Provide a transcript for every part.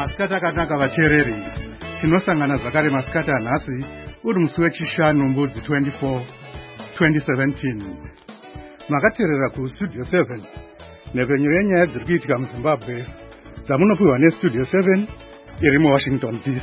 Masikata kanaka vachereri. Tinosangana zvakare masikata anhasi uri musi wechishanu mbudzi 24 2017. Makateerera kustudio 7 nhepfenyuro yenyaya dziri kuitika muZimbabwe dzamunopiwa nestudio 7 iri muWashington DC.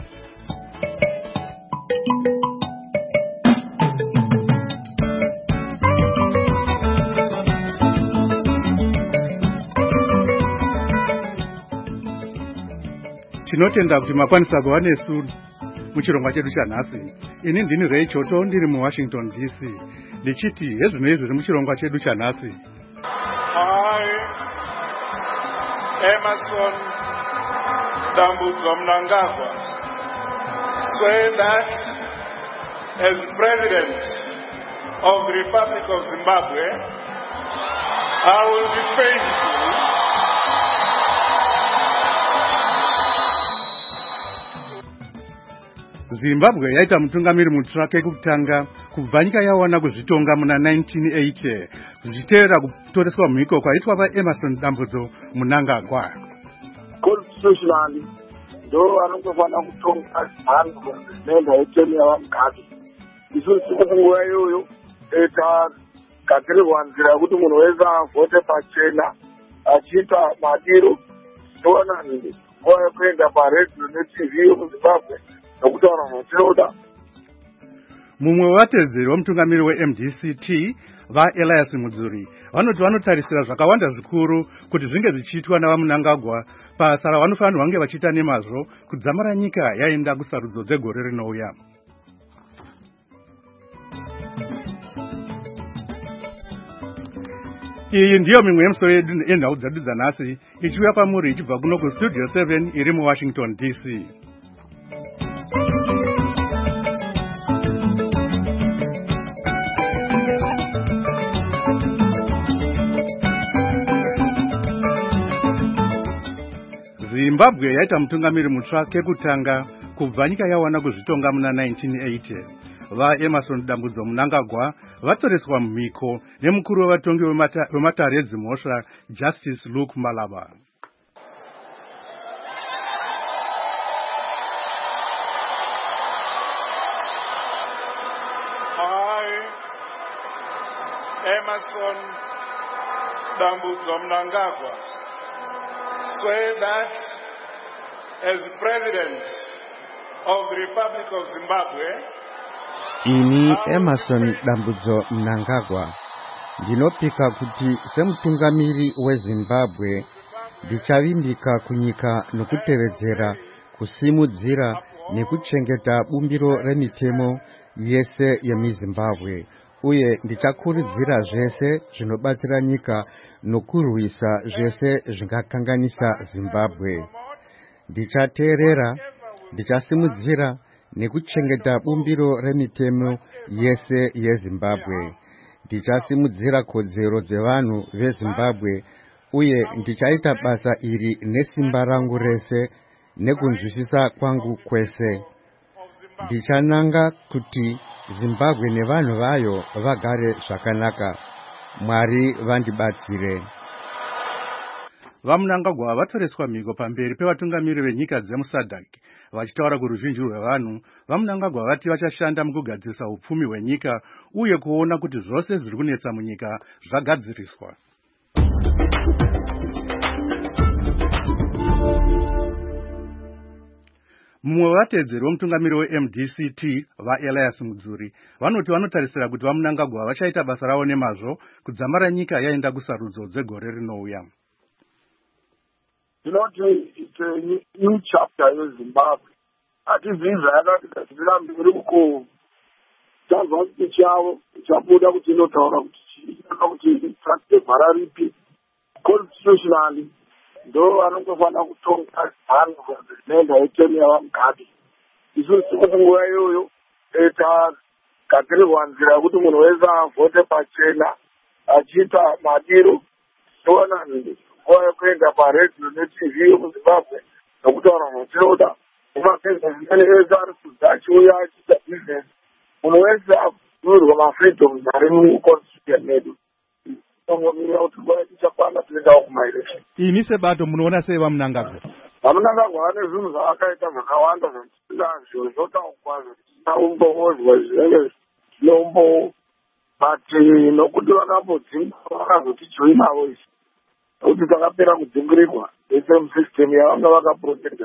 Tinotenda kuti makwanisa kuva nesu muchirongwa chedu chanhasi. Ini ndini Ray Choto ndiri muWashington DC. Ndichiti hezvinoi zviri muchirongwa chedu chanhasi. I, Emerson Dambudzo Mnangagwa, swear that as President of the Republic of Zimbabwe, I will be faithful Zimbabwe yaita mutungamiri mutsva kekutanga kubva nyika yawana kuzvitonga muna 1980 zvichiteera kutoreswa mhiko kwaitwa vaEmerson Dambudzo Mnangagwa. Constitutionally, ndo anongofana kutonga zvanhu nenda yetemi yavaMugabe. Isusu kunguva iyoyo tagadzirirwa nzira yekuti munhu wese avhote pachena achiita madiro toona nguva yekuenda paredhiyo neTV yomuZimbabwe nokutaura zvatinoda. Mumwe wevatedzeri womutungamiri weMDCT vaElias Mudzuri vanoti vanotarisira zvakawanda zvikuru kuti zvinge zvichiitwa navaMnangagwa basa ravanofanirwa kunge vachiita nemazvo kudzamara nyika yaenda kusarudzo dzegore rinouya. Iyi ndiyo mimwe yemusoro yenhau dzedu dzanhasi ichiuya kwamuri ichibva kuno kustudio 7 iri muWashington DC. Zimbabwe yaita mutungamiri mutsva kekutanga kubva nyika yawana kuzvitonga muna 1980. VaEmerson Dambudzo Mnangagwa vatoreswa mhiko nemukuru wevatongi wematare edzimhosva Justice Luke Malaba. I, Emerson Dambudzo Mnangagwa, swear that as the President of the Republic of Zimbabwe, ini Emerson Dambudzo Mnangagwa ndinopika kuti semutungamiri weZimbabwe ndichavimbika kunyika nokutevedzera kusimudzira nekuchengeta bumbiro remitemo yese yemuZimbabwe uye ndichakurudzira zvese zvinobatsira nyika nokurwisa zvese zvingakanganisa Zimbabwe. Ndichateerera, ndichasimudzira nekuchengeta bumbiro remitemo yese yeZimbabwe. Ndichasimudzira kodzero dzevanhu veZimbabwe uye ndichaita basa iri nesimba rangu rese nekunzwisisa kwangu kwese. Ndichananga kuti Zimbabwe nevanhu vayo vagare zvakanaka. Mwari vandibatsire. VaMnangagwa vatoreswa mhiko pamberi pevatungamiri venyika dzemuSADC vachitaura kuruzhinji rwevanhu. VaMnangagwa vati vachashanda mukugadzirisa upfumi hwenyika uye kuona kuti zvose zviri kunetsa munyika zvagadziriswa. Mumwe wevatedzeri womutungamiri weMDCT vaElias Mudzuri vanoti vanotarisira kuti vaMnangagwa vachaita basa ravo nemazvo kudzamara nyika yaenda kusarudzo dzegore rinouya. Tinoti it's a new chapter yeZimbabwe. Hatizivi zvayakadzira mberi uko tazwa speech yavo ichabuda kuti inotaura kuti tracte bhara ripi. Constitutionally ndo anongofana kutonga zvanhu nenda yetemi yavaMugabe. Isusu kunguva iyoyo tagadzirirwa nzira yekuti munhu wese avhote pachena achiita madiro toona nguva yekuenda paredhiyo neTV yomuZimbabwe nokutaura zvatinoda. Mabhizinesi ese ari kudza achiuya achiita bhizinesi. Munhu wese avhurwa mafreedoms ari muconstitution medu. Ini sebato munoona sei vaMnangagwa? vamunangagwa vane zvinhu zvavakaita zvakawanda zvazvo zvotaukwa zvisaumboozwa zvinenge zvinombo but nokuti vakambodzinga vakazotijoinavo izvi nokuti takapera kudzingirikwa same system yavanga vakaprotecta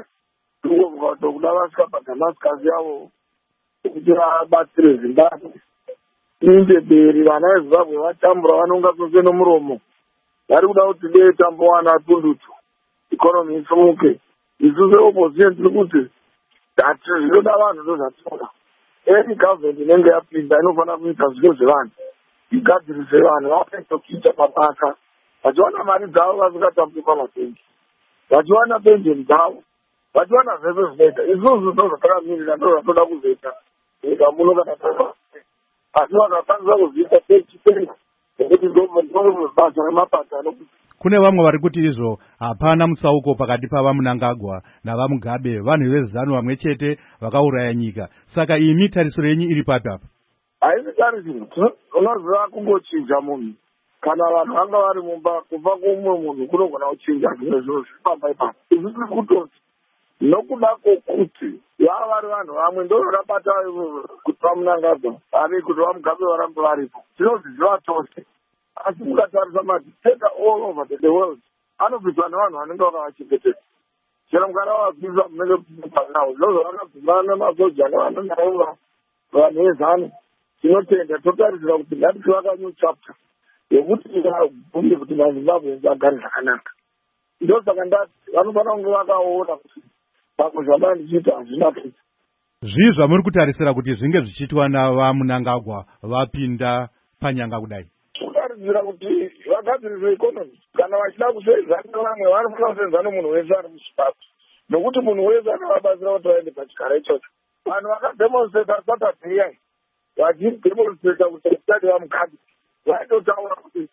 kuda vasika padamascus yavo kuti vabatsire Zimbabwe inde beri vana veZimbabwe vatambura vanonga kunze nomuromo vari kuda kuti dei tambowana tundutu ikonomi isumuke isu seopposition tiri kuti dati zvinoda vanhu ndozvatinoda any government inenge yapinda inofanira kuita zviro zvevanhu igadzirise vanhu vaaizokuita mabasa vachiwana mari dzavo vasingatambuka matengi vachiwana pensheni dzavo vachiwana zvese zvinoita isusu ndozvatakamirira ndozvatoda kuzoita nyika muno kana asi vakakwanisa kuzviita pechipeni nekuti ndobasa remabasa anokuti kune vamwe vari kuti izvo hapana mutsauko pakati pavaMnangagwa navaMugabe, vanhu vezano vamwe chete vakauraya nyika. Saka imi tarisiro yenyu iri papi apa? Haisi tarisiro, unoziva kungochinja munhu. Kana vanhu vanga vari mumba kubva kumwe munhu kunogona kuchinja zvimwe zvinhu zvifamba ipapo. Izvi tiri kutoti nokuda kwokuti vava vari vanhu vamwe ndozvakabata kuti vaMnangagwa vari kuti vaMugabe varambe varipo. Tinozviziva tose. Asi mukatarisa madictator all over the world anobviswa nevanhu vanenge vakavachengetedza. Chero mukana vabvisa munenge kunawo ndozvavakabvisana nemasoja nevanonaiva vanhu vezano. Tinotenda totarisira kuti ngativaka new chapter yekuti vabvumbe kuti vaZimbabwe vagare zvakanaka. Ndosaka ndati vanofanira kunge vakaona kuti pamwe zvamandichiita hazvina kuti zvii zvamuri kutarisira kuti zvinge zvichiitwa navaMnangagwa vapinda panyanga kudai? Kutarisira kuti vagadzirise ikonomi. Kana vachida kusenzana nevamwe vanofanira kusenzana nomunhu wese ari muZimbabwe, nokuti munhu wese akavabatsira kuti vaende pachigara ichocho. Vanhu vakademonstrata Saturday yai vachidemonstrata kuti mutadi vaMugabe vaitotaura kuti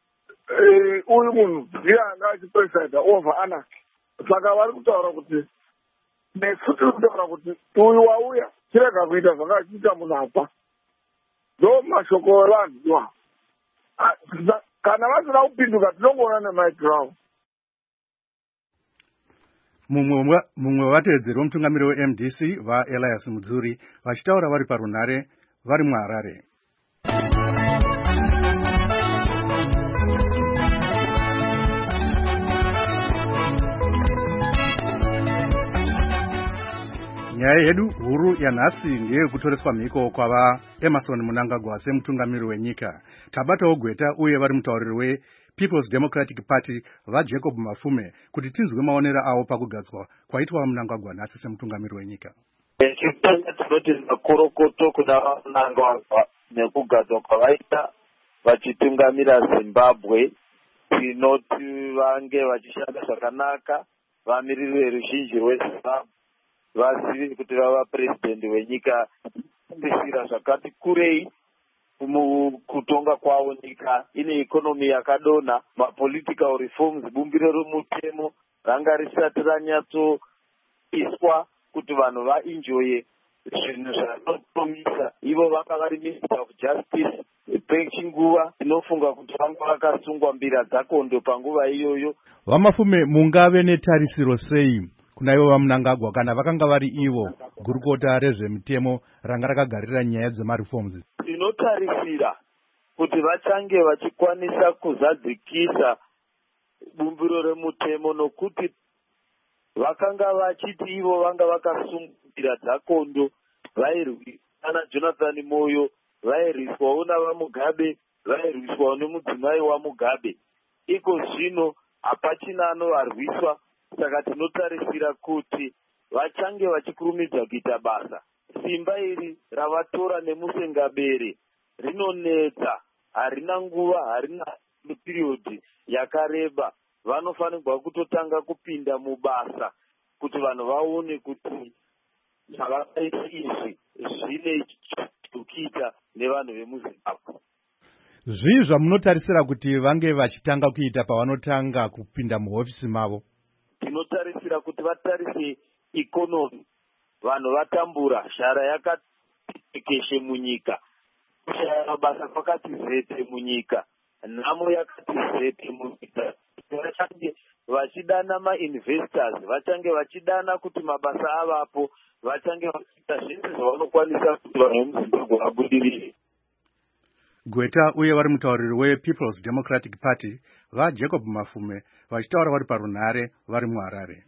uyu munhu ndiye anga achipresida over anarchy. Saka vari kutaura kuti nesu tiri kutaura kuti uyu wauya chirega kuita zvanga achiita munhu afa. Ndo mashoko evanhu iwawo. Kana vasina kupinduka tinongoona nemaiki ravo. Mumwe wevatevedzeri vomutungamiri weMDC vaElias Mudzuri vachitaura vari parunhare vari muHarare. Nyaya yedu huru yanhasi ndeyekutoreswa mhiko kwava Emmerson Mnangagwa semutungamiri wenyika. Tabatawo gweta uye vari mutauriri wePeople's Democratic Party vaJacob Mafume kuti tinzwe maonero avo pakugadzwa kwaitwa Mnangagwa nhasi semutungamiri wenyika. Chitenda tinoti makorokoto kuna vaMnangagwa nekugadzwa kwavaita vachitungamira Zimbabwe, tinoti vange vachishanda zvakanaka, vamiriri veruzhinji rweZimbabwe vazive kuti vava president wenyika kumbisira zvakati kurei kutonga kwavo nyika ine ikonomi yakadonha, mapolitical reforms, bumbiro romutemo ranga risati ranyatsoiswa kuti vanhu vaenjoye zvinhu zvanopromisa. Ivo vanga vari minister of justice pechinguva inofunga kuti vanga vakasungwa mbira dzakondo panguva iyoyo. Vamafume mungave netarisiro sei kuna ivo vaMnangagwa kana vakanga vari ivo gurukota rezvemitemo ranga rakagarira nyaya dzemareforms? Tinotarisira kuti vachange vachikwanisa kuzadzikisa bumbiro remutemo, nokuti vakanga vachiti ivo vanga vakasungira dzakondo, vairwisana Jonathan Moyo, vairwiswawo navaMugabe, vairwiswawo nemudzimai waMugabe. Iko zvino hapachina anovarwiswa. Saka tinotarisira kuti vachange vachikurumidza kuita basa. Simba iri ravatora nemusengabere rinonetsa, harina nguva, harina period yakareba. Vanofanirwa kutotanga kupinda mubasa kuti vanhu vaone kuti zvavakaita izvi zvine kuita nevanhu vemuZimbabwe. Zvii zvamunotarisira kuti vange vachitanga kuita pavanotanga kupinda muhofisi mavo? Tinotarisira kuti vatarise ikonomi. Vanhu vatambura, shara yakati tekeshe munyika, kushaya mabasa kwakati zete munyika, nhamo yakati zete munyika. Vachange vachidana mainvestors vachange vachidana kuti mabasa avapo, vachange vachiita zvese zvavanokwanisa kuti vanhu vemuzimbabwe vabudirire. Gweta uye vari mutauriri wePeople's Democratic Party vaJacob Mafume vachitaura vari parunhare vari muHarare.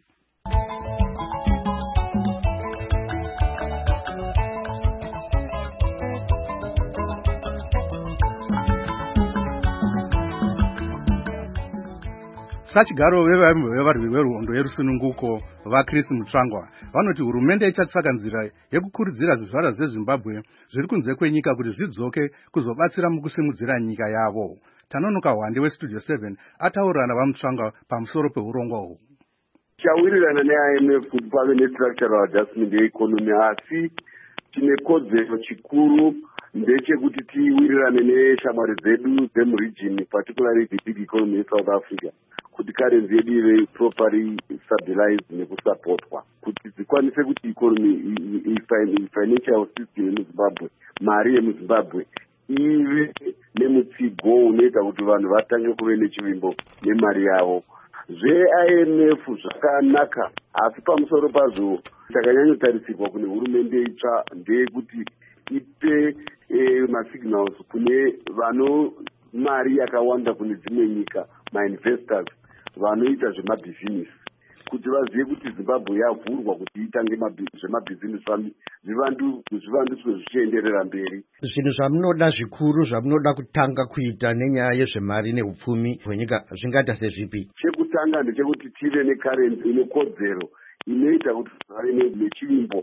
Sachigaro vevarwi vehondo yerusununguko vaChris Mutsvangwa vanoti hurumende ichatsvaka nzira yekukurudzira zvizvarwa zveZimbabwe zviri kunze kwenyika kuti zvidzoke kuzobatsira mukusimudzira nyika yavo. Tanonoka Hwande weStudio 7 ataurana vaMutsvangwa pamusoro peurongwa uhu. Chawirirana neIMF kuti pave nestructural adjustment yeeconomy, asi tine kodzero chikuru ndechekuti tiwirirane neshamwari dzedu dzemuregion, particularly the big economy yeSouth Africa, kuti currency yedu ive properly stabilized nekusupportwa kuti dzikwanise kuti economy financial system yemuZimbabwe, mari yemuZimbabwe ive nemutsigo unoita kuti vanhu vatange kuve nechivimbo nemari yavo. ZveIMF zvakanaka, asi pamusoro pazvo chakanyanyotarisirwa kune hurumende itsva ndeyekuti ipe masignals kune vano mari yakawanda kune dzimwe nyika, mainvestors vanoita zvemabhizinesi, kuti vazive kuti Zimbabwe yavhurwa kuti itange zvemabhizinesi zvivandutswe zvichienderera mberi. Zvinhu zvamunoda zvikuru zvamunoda kutanga kuita nenyaya yezvemari neupfumi hwenyika zvingaita sezvipi? Chekutanga ndechekuti tive necurrency inokodzero inoita kuti vave nechivimbo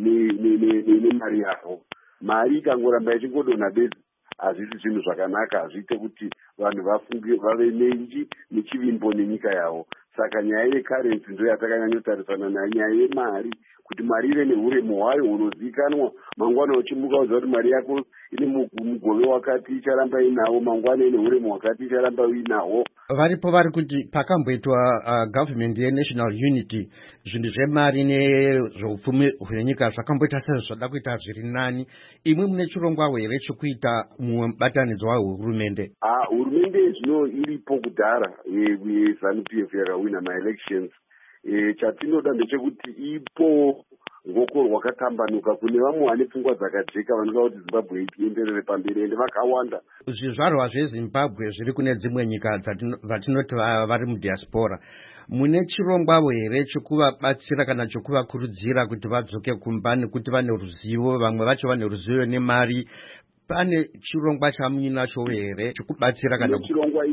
nemari yavo. Mari ikangoramba ichingodonha bedzi hazvisi zvinhu zvakanaka, hazviite kuti vanhu vafunge vave nechivimbo nenyika yavo. Saka nyaya yecurrency ndo yatakanyanyotarisana nayo, nyaya yemari, kuti mari ive neuremu hwayo hunozivikanwa. Mangwana uchimuka uziva kuti mari yako ine mugove wakati icharamba inawo, mangwana ine uremu hwakati icharamba uinawo. Varipo vari kuti pakamboitwa government yenational unity, zvinhu zvemari nezveupfumi hwenyika zvakamboita sezvada kuita zviri nani. Imwe mune chirongwa here chekuita mumwe mubatanidzwa wehurumende? Hurumende zvino iripo kudhara yeZANU-PF yakawina maelections. Chatinoda ndechekuti ipo ruoko rwakatambanuka kune vamwe vane pfungwa dzakajeka vanoda kuti Zimbabwe ienderere pamberi, ende vakawanda. Zvizvarwa zveZimbabwe zviri kune dzimwe nyika vatinoti vari mudiaspora, mune chirongwavo here chekuvabatsira kana chekuvakurudzira kuti vadzoke kumba nekuti vane ruzivo, vamwe vacho vane ruzivo nemari? Pane chirongwa chamuinacho here chekubatsira kana chirongwa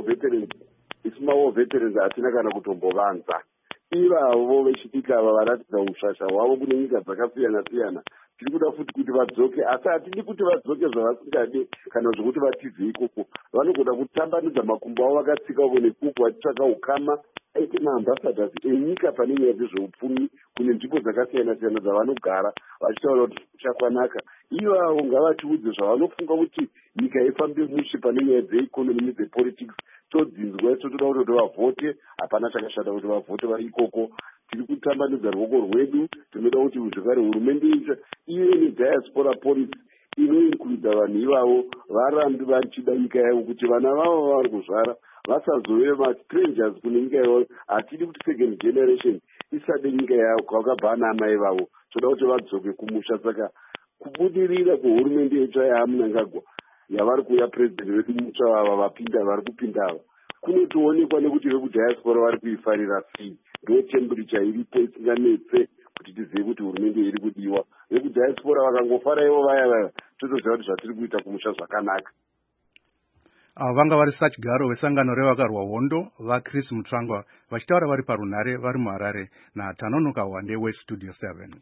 isimawo veterans hatina kana kutombovanza. Ivavo vechidiki ava varatidza ushasha hwavo kune nyika dzakasiyana siyana. Tiri kuda futi kuti vadzoke, asi hatidi kuti vadzoke zvavasingade kana zvokuti vatize ikoko. Vanogoda kutambanudza makumbo avo vakatsika uko nekuko vachitsvaka ukama aite maambassadors enyika pane nyaya dzezveupfumi kune nzvimbo dzakasiyana siyana dzavanogara, vachitaura kuti zvichakwanaka. Ivavo ngavatiudze zvavanofunga kuti nyika ifambe mushe pane nyaya dzeeconomy nedzepolitics. Todzinzwa isu toda kuti vavhote, hapana chakashata kuti vavhote vari ikoko. Tiri kutambanudza ruoko rwedu, tinoda kuti zvekare hurumende itsva ive nediaspora policy inoinkludha vanhu ivavo varambe vachida nyika yavo, kuti vana vavo vavari kuzvara vasazove mastrangers kune nyika yavo. Hatidi kuti second generation isade nyika yavo kwakabva naamai vavo, toda kuti vadzoke kumusha. Saka kubudirira kwehurumende itsva yaMnangagwa yavari kuuya president vedu mutsva vava vapinda vari kupinda ava kunotoonekwa nekuti vekudiaspora vari kuifarira sei. Ndo temperature iripo isinganetse kuti tizive kuti hurumende iri kudiwa. Vekudiaspora vakangofara ivo vaya totoziva kuti zvatiri kuita kumusha zvakanaka. Vanga vari Sachigaro vesangano revakarwa hondo vaChris Mutsvangwa vachitaura vari parunhare vari muHarare naTanonoka Hwande weStudio 7.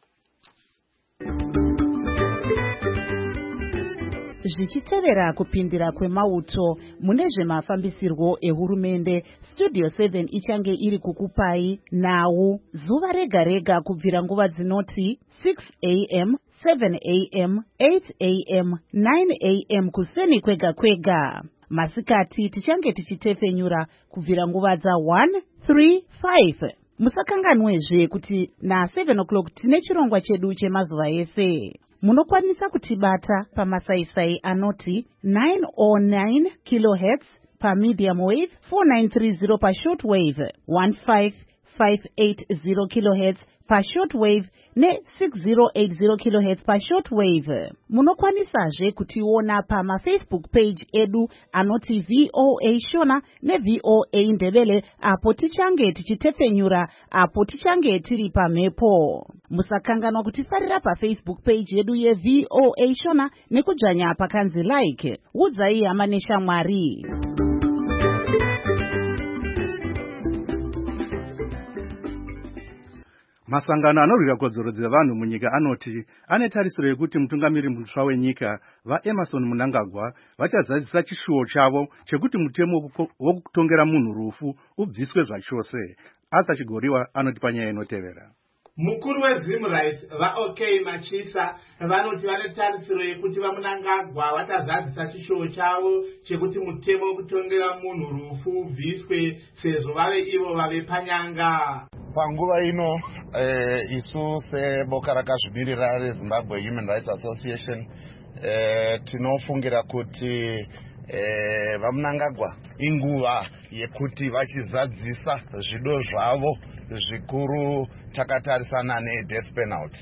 Zvichitevera kupindira kwemauto mune zvemafambisirwo ehurumende, Studio 7 ichange iri kukupai nhau zuva rega rega kubvira nguva dzinoti 6 am, 7 am, 8 am, 9 am kuseni kwega kwega. Masikati tichange tichitefenyura kubvira nguva dza 1, 3, 5. Musakanganwezve kuti na7 o'clock tine chirongwa chedu chemazuva ese. Munokwanisa kutibata pamasaisai anoti 909 kHz pamedium wave, 4930 pashortwave, 15580 kHz pashortwave ne6080 kHz pashortwave. Munokwanisazve kutiona pamafacebook page edu anoti VOA Shona neVOA Ndebele apo tichange tichitefenyura apo tichange tiri pamhepo. Musakanganwa kutifarira pafacebook page yedu yeVOA Shona nekudzvanya pakanzi like. Udzai hama neshamwari. Masangano anorwira kodzero dzevanhu munyika anoti ane tarisiro yekuti mutungamiri mutsva wenyika vaEmerson Mnangagwa vachazadzisa chishuwo chavo chekuti mutemo wokutongera munhu rufu ubviswe zvachose. Arthur Chigoriwa anoti panyaya inotevera. Mukuru weZim Rights vaOK Machisa vanoti vane tarisiro yekuti vaMnangagwa vachazadzisa chishuwo chavo chekuti mutemo wokutongera munhu rufu ubviswe sezvo vave ivo vave panyanga. Panguva ino isu seboka rakazvimirira reZimbabwe Human Rights Association tinofungira kuti vaMnangagwa inguva yekuti vachizadzisa zvido zvavo zvikuru takatarisana nedeath penalty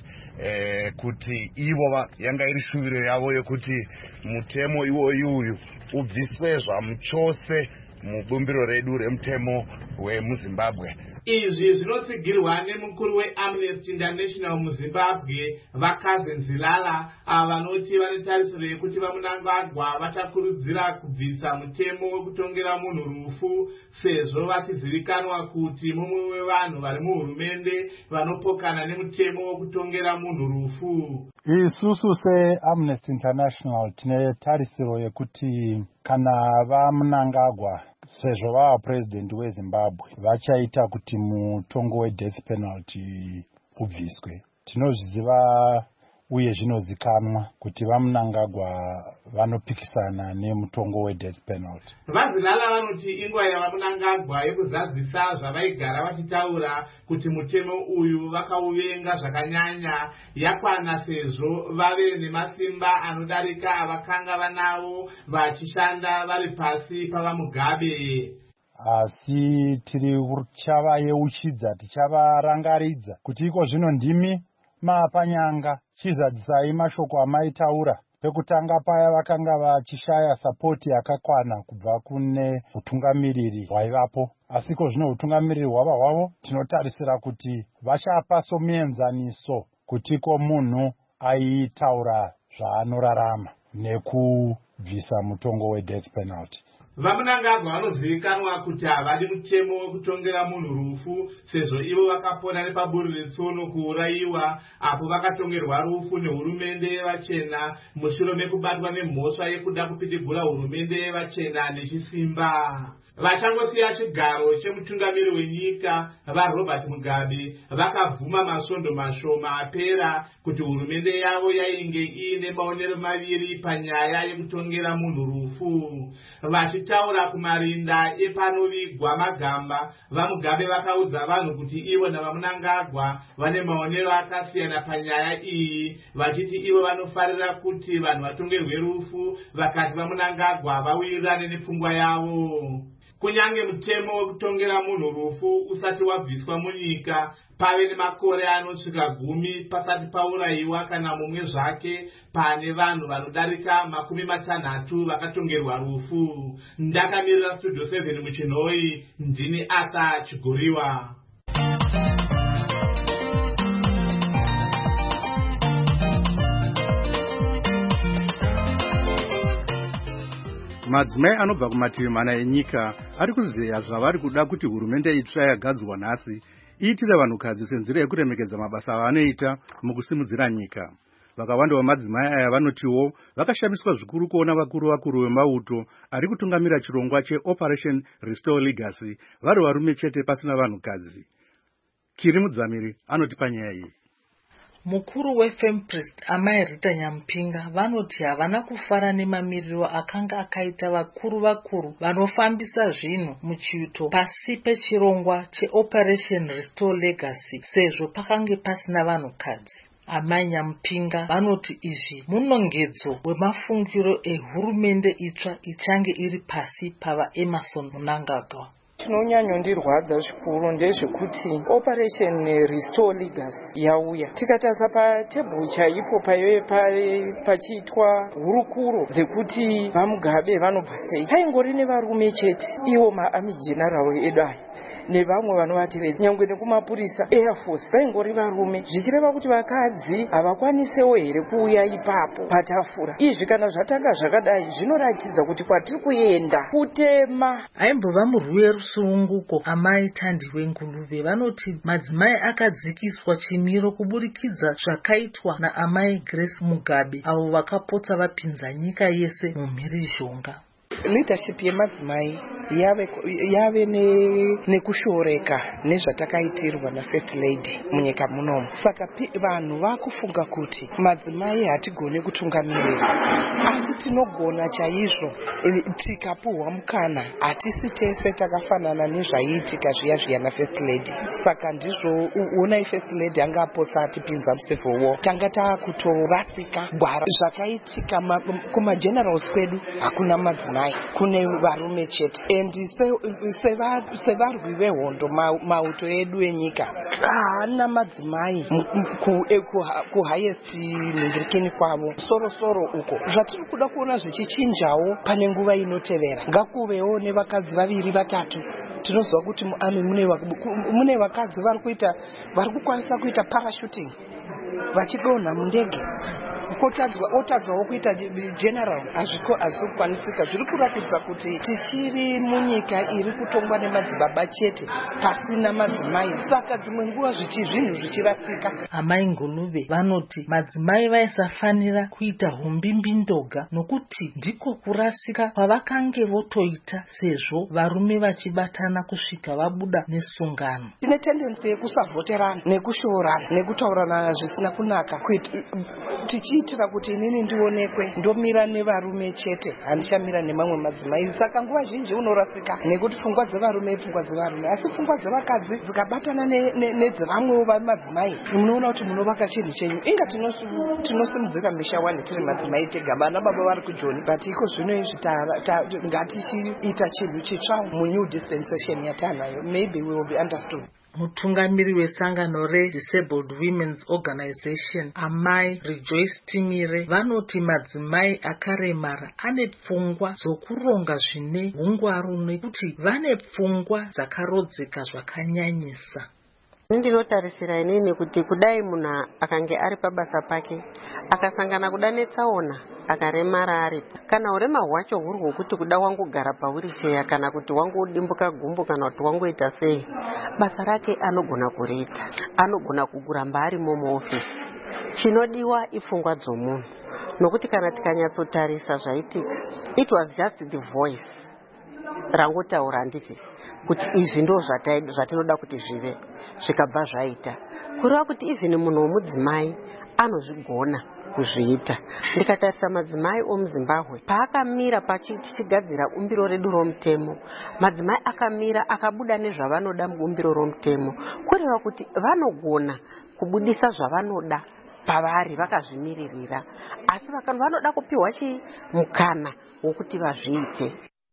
kuti ivo yanga iri shuviro yavo yekuti mutemo iwoyu ubviswe zvamuchose mubumbiro redu remutemo wemuZimbabwe. Izvi zvinotsigirwa nemukuru weAmnesty International muZimbabwe Vakazi Nzilala vanoti vane tarisiro yekuti vaMnangagwa vachakurudzira kubvisa mutemo wekutongera munhu rufu sezvo vachizivikanwa kuti mumwe wevanhu vari muhurumende vanopokana nemutemo wekutongera munhu rufu. Isusu seAmnesty International tine tarisiro yekuti kana vaMnangagwa sezvo vava president weZimbabwe vachaita kuti mutongo wedeath penalty ubviswe. Tinozviziva uye zvinozikanwa kuti vaMnangagwa vanopikisana nemutongo wedeath penalty. Vazilala vanoti inguva yavaMnangagwa yekuzadzisa zvavaigara vachitaura kuti mutemo uyu vakauvenga zvakanyanya yakwana sezvo vave nemasimba anodarika avakanga vanavo vachishanda vari pasi pavaMugabe. Asi tichavaeuchidza tichavarangaridza kuti iko zvino ndimi maapanyanga chizadzisai mashoko amaitaura. Pekutanga paya vakanga vachishaya sapoti yakakwana kubva kune utungamiriri hwaivapo, asiko zvino utungamiriri hwava hwavo tinotarisira kuti vachapa somuenzaniso kutiko munhu aitaura zvaanorarama nekubvisa mutongo wedeath penalty. VaMnangagwa vanozivikanwa kuti havadi mutemo wekutongera munhu rufu sezvo ivo vakapona nepaburi retsono kuurayiwa apo vakatongerwa rufu nehurumende yevachena mushure mekubatwa nemhosva yekuda kupidigura hurumende yevachena nechisimba. Vachangosiya chigaro chemutungamiri wenyika vaRobert Mugabe vakabvuma masvondo mashoma apera kuti hurumende yavo yainge iine maonero maviri panyaya yekutongera munhu rufu. Vachitaura kumarinda epanovigwa magamba, vaMugabe vakaudza vanhu kuti ivo navaMnangagwa vane maonero akasiyana panyaya iyi, vachiti ivo vanofarira kuti vanhu vatongerwe rufu, vakati vaMnangagwa vawirirane nepfungwa yavo. Kunyange mutemo wekutongera munhu rufu usati wabviswa munyika, pave nemakore anosvika 10 pasati paurayiwa kana mumwe zvake pane vanhu vanodarika 60 vakatongerwa rufu. Ndakamirira Studio 7 muChinhoi, ndini Arthur Chigoriwa. Madzimai anobva kumativi mana enyika ari kuzeya zvavari kuda kuti hurumende itsva yagadzwa nhasi iitire vanhukadzi senzira yekuremekedza mabasa avanoita mukusimudzira nyika. Vakawanda vamadzimai aya vanotiwo vakashamiswa zvikuru kuona vakuru vemauto ari kutungamira chirongwa cheOperation Restore Legacy vari varume chete pasina vanhukadzi. Kiri Mudzamiri anoti panyaya iyi. Mukuru weFemprist Amai Rita Nyampinga vanoti havana kufara nemamiriro akanga akaita vakuru vanofambisa zvinhu muchiuto pasi pechirongwa cheOperation Restore Legacy sezvo pakange pasina vanhukadzi. Amai Nyampinga vanoti izvi munongedzo wemafungiro ehurumende itsva ichange iri pasi pava Emmerson Mnangagwa. Chinonyanyondirwadza zvikuru ndezvekuti Operation Restore Legacy yauya. Tikatasa patebhuru chaipo pachiitwa hurukuro dzekuti vaMugabe vanobva sei, paingori nevarume chete, iwo maarmy general edu aya nevamwe vanovatevedza, nyangwe nekumapurisa Air Force vaingori varume, zvichireva kuti vakadzi havakwanisewo here kuuya ipapo patafura. Izvi kana zvatanga zvakadai zvinoratidza kuti kwatiri kuenda kutema. Aimbova murwi werusununguko Amai Thandiwe Nguluvhe vanoti madzimai akadzikiswa chimiro kuburikidza zvakaitwa naAmai Grace Mugabe avo vakapotsa vapinza nyika yese mumhirizhonga. Leadership yemadzimai yave nekushoreka nezvatakaitirwa naFirst Lady munyika munomu. Saka vanhu vakufunga kuti madzimai hatigone kutungamirira, asi tinogona chaizvo tikapuhwa mukana. Hatisi tese takafanana nezvaiitika zviya naFirst Lady. Saka ndizvo unai First Lady anga apotsa atipinza mucivil war, tanga takutorasika gwara. Zvakaitika kumagenerals kwedu hakuna madzimai, kune varume chete. Endi sevarwi vehondo mauto edu enyika haana madzimai kuhighest nhingirikini kwavo. Sorosoro uko zvatiri kuda kuona zvichichinjawo pane nguva inotevera. Ngakuvewo nevakadzi vaviri vatatu. Tinoziva kuti muami mune vakadzi vari kukwanisa kuita parachuting vachidonha mundege. Otadzwawo kuita general, hazvikukwanisika. Zviri kuratidza kuti tichiri munyika iri kutongwa nemadzibaba chete pasina madzimai, saka dzimwe nguva zvinhu zvichirasika. Amai Nguluvhe vanoti madzimai vaisafanira kuita humbimbindoga nokuti ndiko kurasika kwavakange votoita sezvo varume vachibatana kusvika vabuda nesungano. Tine tendency yekusavhoterana nekushoorana nekutaurana zvisina kunaka, tichiitira kuti inini ndionekwe ndomira nevarume chete, handichamira nemamwe madzimai. Saka nguva zhinji unorasika nekuti pfungwa dzevarume asi pfungwa dzevakadzi dzikabatana nedzevamwewo vamadzimai, munoona kuti munovaka chinhu chenyu. Inga tinosimudzira misha wani tiri madzimai tega, vana baba vari kujoni, but iko zvino izvi ngatichiita chinhu chitsva munew dispensation yatanayo. Maybe we will be understood. Mutungamiri wesangano reDisabled Women's Organization Amai Rejoice Timire vanoti madzimai akaremara ane pfungwa dzokuronga zvine hungwaru nekuti vane pfungwa dzakarodzeka zvakanyanyisa. Ndinotarisira inini kuti kudai munhu akange ari pabasa pake akasangana kuda netsaona akaremara aripo, kana urema hwacho huri hwokuti kuda wangogara pawiricheya kana kuti wangodimbuka gumbo kana kuti wangoita sei, basa rake anogona kuriita, anogona kuguramba arimo muofisi. Chinodiwa ipfungwa dzomunhu, nokuti kana tikanyatsotarisa zvaitika, it was just the voice rangotaura nditi kuti izvi ndo zvatinoda kuti zvive, zvikabva zvaita. Kureva kuti even munhu womudzimai anozvigona kuzviita. Ndikatarisa madzimai omuZimbabwe paakamira pachichigadzira bumbiro redu romutemo, madzimai akamira akabuda nezvavanoda mubumbiro romutemo, kureva kuti vanogona kubudisa zvavanoda pavari vakazvimiririra, asi vanoda kupiwa mukana wokuti vazviite.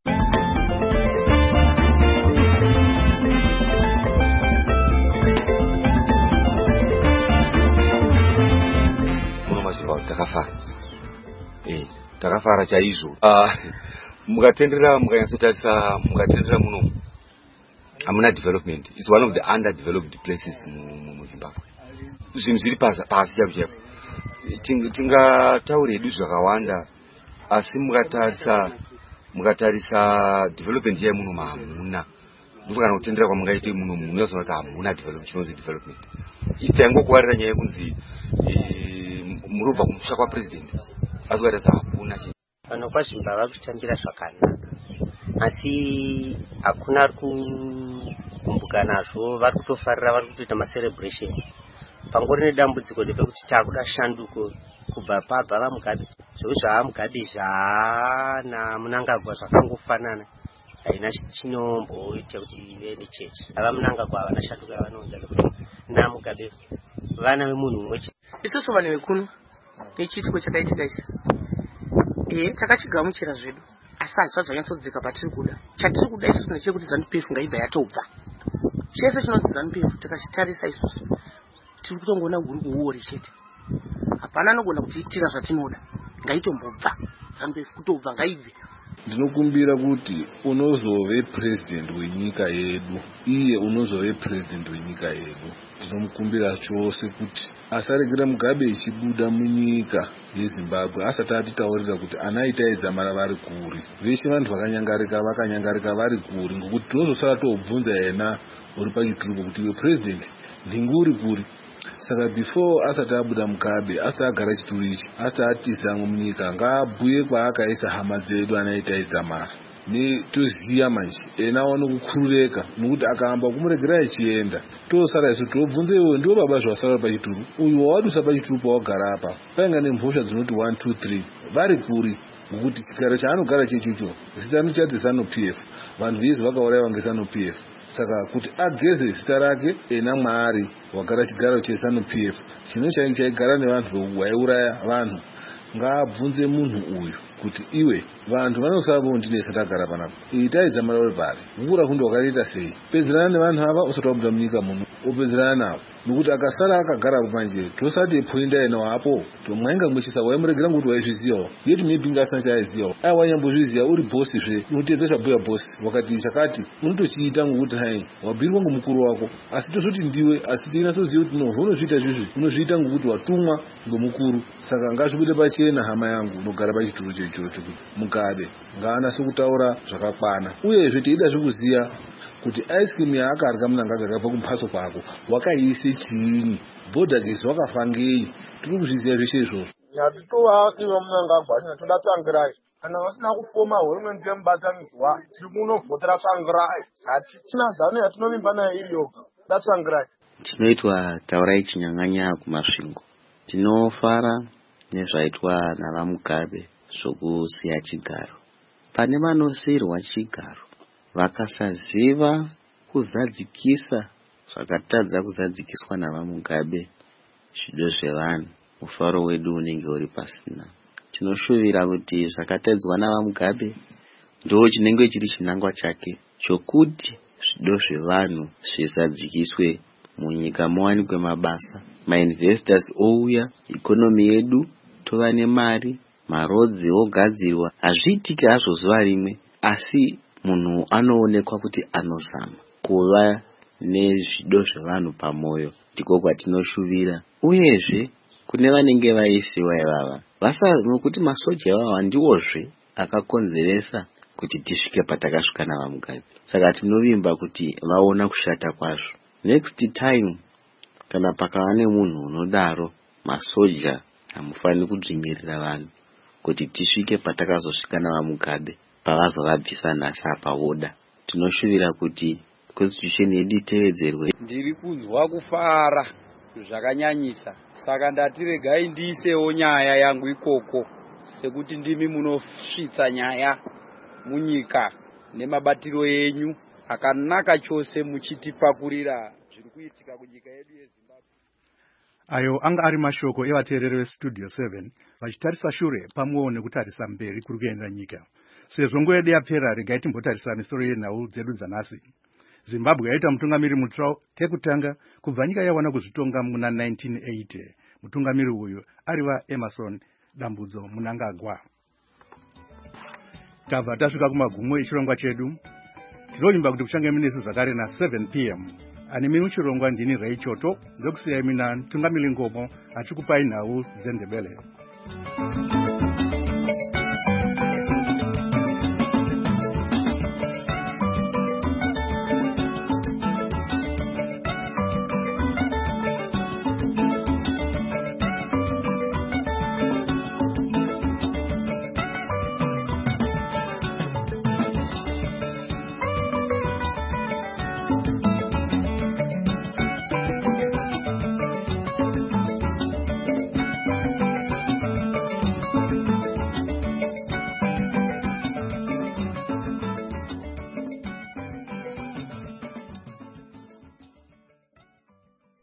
Takafara chaizvo. Mukanyatsotarisa munomu hamuna development. It's one of the underdeveloped places muZimbabwe. Zvinhu zviri pasi chaipo. Tingataura edu zvakawanda, asi mukatarisa development yemunomu hamuna. Ndipo kana kutendera kwamungaite munomu munoziva kuti hamuna chinonzi development. Ichi taingokuwarira nyaya yekunzi murubva kumusha kwapresident, asi kukatarisa hakuna chinhu. Vanhu kwaZimbabwe vari kutambira zvakanaka, asi hakuna ari kukumbuka nazvo. Vari kutofarira, vari kutoita macelebration. Pangori nedambudziko ndepekuti takuda shanduko kubva pabva vaMugabe. Zvose zvaMugabe naMnangagwa zvakangofanana, haina chinomboita kuti ive nechechi. VaMnangagwa havana shanduko yavanounza nekuti naMugabe vana vemunhu mumwe chete. isusu vanhu vekuno nechitiko chakaitika isi takachigamuchira zvedu asi hazvisati zvanyatsodzika patiri kuda. Chatiri kuda isusu ndechekuti ZANU-PF ngaibva yatobva. Chese chinonzi ZANU-PF takachitarisa isusu tiri kutongoona uori chete. Hapana anogona kutiitira zvatinoda. Ngaitombobva ZANU-PF kutobva ngaibve. Ndinokumbira kuti unozove president wenyika yedu, iye unozove president wenyika yedu. Ndinomukumbira chose kuti asaregera Mugabe ichibuda munyika yeZimbabwe asati atitaurira kuti anaitai Dzamara vari kuri. Veshe vantu vakanyangarika vari kuri, ngokuti tinozosara tobvunza yena uri pachituruko kuti iwe president ndingi uri kuri. Saka before asati abuda Mugabe, asati agara chituru ichi, asati atizamwe munyika, ngaabhuye kwaakaisa hama dzedu anaitai Dzamara. Toziya manje ena aone kukurureka, nokuti akaamba kumuregera achienda tosara isu tobvunza iwe ndiwo baba zvawasara pachituru, uyu wawadusa pachituru pawagara apa painga nemhosva dzinoti 1 2 3 vari kuri, ngokuti chigaro chaanogara chechicho zita richati ZANU-PF, vanhu vezi vakaurayiwa ngeZANU-PF. Saka kuti ageze zita rake ena mwaari wagara chigaro cheZANU-PF chino chaigara nevanhu vaiuraya vanhu, ngaabvunze munhu uyu kuti iwe vantu vanosava ndinesa tagara panapa itai Dzamara uri pari, kukura kundo wakariita sei, pedzerana nevanhu ava usati wabuda munyika muno upedzerana navo, nokuti akasara akagara apo manje tosati poinda yena wapo tomwainga mwechisa waimuregera ngokuti waizvizivawo yetu maybe ngasina chaaizivawo ai wanyambozviziva uri bosi zve unotedza chabhuya bosi wakati chakati unotochiita ngokuti hai wabhirwa ngomukuru wako, asi tozoti ndiwe asi tinatsoziva kuti no unozviita izvizvi unozviita ngokuti watumwa ngomukuru. Saka ngazvibude pachena hama yangu unogara pachituru chechocho kuti Mugabe ngaanase kutaura zvakakwana, uyezve teida zvekuziya kuti ice cream yaakarya Mnangagwa akabva kumhatso kwako wakaiise chiinyi, bhodhagesi wakafa ngei, tiri kuzviziya zveshe izvozvo. Hatitovakiva Mnangagwa china toda Tsvangirai, kana vasina kufoma hurumende yemubatanidzwa tiri kunovhotera Tsvangirai, hatichina zano yatinovimba nayo iri yoga, toda Tsvangirai. Tinoitwa Taurai Chinyang'anya kumasvingo. Tinofara nezvaitwa navaMugabe zvokusiya chigaro. Pane vanosiyirwa chigaro vakasaziva kuzadzikisa zvakatadza kuzadzikiswa navaMugabe zvido zvevanhu, mufaro wedu unenge uri pasina. Tinoshuvira kuti zvakatadzwa navaMugabe ndo chinenge chiri chinangwa chake chokuti zvido zvevanhu zvizadzikiswe munyika, muwanikwe mabasa, mainvestors ouya, ikonomi yedu tova nemari, marodzi ogadzirwa. Hazviitiki hazvo zuva rimwe, asi munhu anoonekwa kuti anozama kuva nezvido zvevanhu pamwoyo. Ndiko kwatinoshuvira. Uyezve kune vanenge vaisiwa ivava nokuti masoja ivava ndiwozve akakonzeresa kuti tisvike patakasvika navaMugabe. Saka tinovimba kuti vaona kushata kwazvo. Next time kana pakava nemunhu unodaro, masoja hamufani kudzvinyirira vanhu kuti tisvike patakazosvika navaMugabe pavazovabvisa nhasi apa voda. Tinoshuvira kuti constitution yedu itevedzerwe. Ndiri kunzwa kufara zvakanyanyisa, saka ndati regai ndiisewo nyaya yangu ikoko, sekuti ndimi munosvitsa nyaya munyika nemabatiro enyu akanaka chose muchitipakurira zviri kuitika kunyika yedu yeZimbabwe. Ayo anga ari mashoko evateereri veStudio 7 vachitarisa shure pamwewo nekutarisa mberi kuri kuenda nyika. Sezvo nguva yedu yapera, regai timbotarisa misoro yenhau dzedu dzanhasi. Zimbabwe yaita mutungamiri mutsva tekutanga kubva nyika yawana kuzvitonga muna 1980. Mutungamiri uyu ariva Emerson Dambudzo Mnangagwa. Tabva tasvika kumagumo echirongwa chedu. Tinovimba kuti kuchange minesu zvakare na 7 p.m. Ani mimi uchirongwa ndini Ray Choto, ndokusiyai mina Tungamiri Ngomo achikupai nhau dzendebele.